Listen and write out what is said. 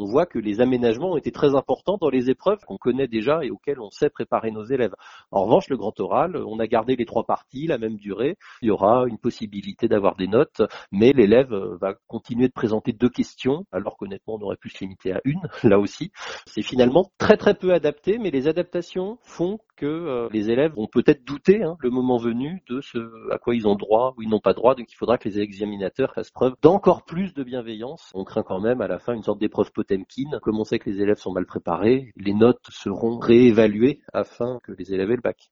voit que les aménagements ont été très importants dans les épreuves qu'on connaît déjà et auxquelles on sait préparer nos élèves. En revanche, le grand oral, on a gardé les 3 parties, la même durée. Il y aura une possibilité d'avoir des notes, mais l'élève va continuer de présenter 2 questions, alors qu'honnêtement, on aurait pu se limiter à une, là aussi. C'est finalement très très peu adapté, mais les adaptations font que les élèves vont peut-être douter, le moment venu, de ce à quoi ils ont droit ou ils n'ont pas droit. Donc il faudra que les examinateurs fassent preuve d'encore plus de bienveillance. On craint quand même à la fin une sorte d'épreuve Potemkin. Comme on sait que les élèves sont mal préparés, les notes seront réévaluées afin que les élèves aient le bac.